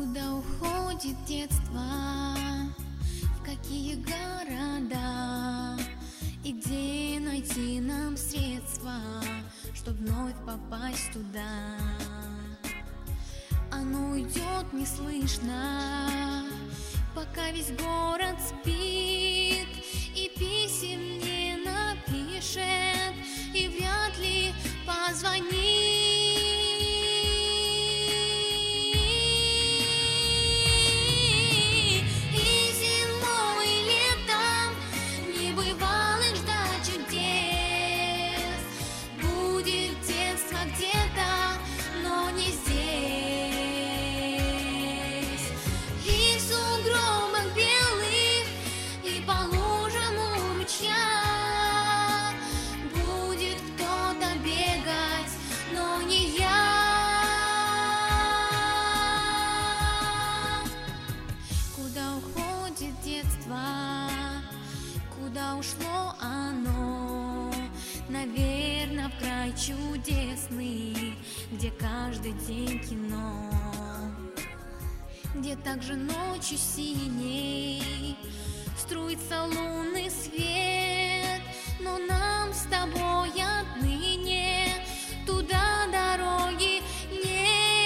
Куда уходит детство, в какие города, и где найти нам средства, чтоб вновь попасть туда? Оно уйдет неслышно, пока весь город спит, и писем не напишет, и вряд ли позвонит. Куда ушло оно? Наверно, в край чудесный, где каждый день кино, где также ночью синей струится лунный свет. Но нам с тобой отныне туда дороги нет.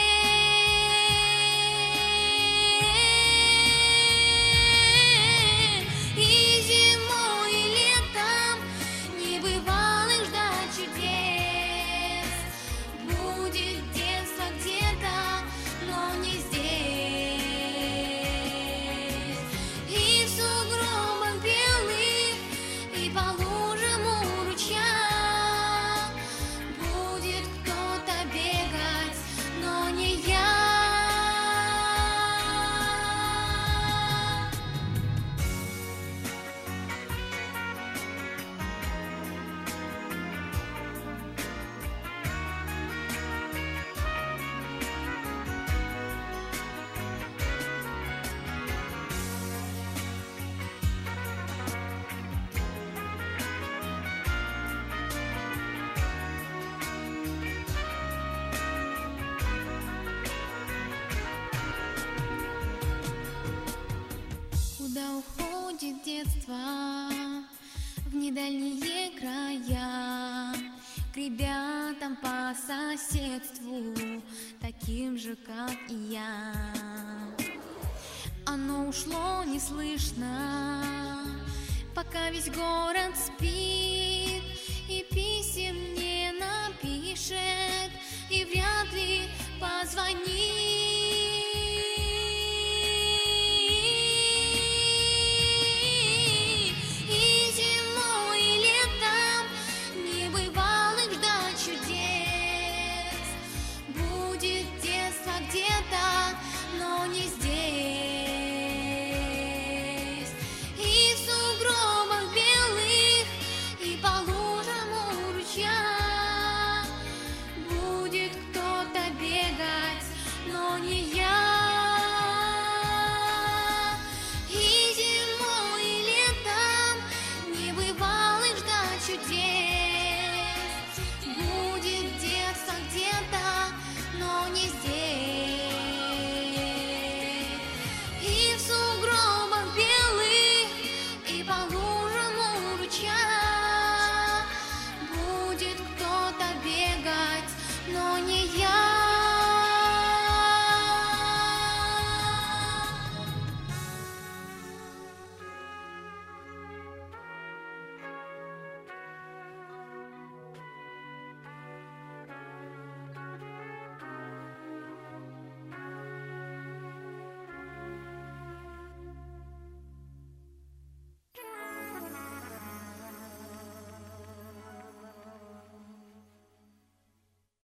Куда уходит детство, в недальние края, к ребятам по соседству, таким же, как и я. Оно ушло неслышно, пока весь город спит.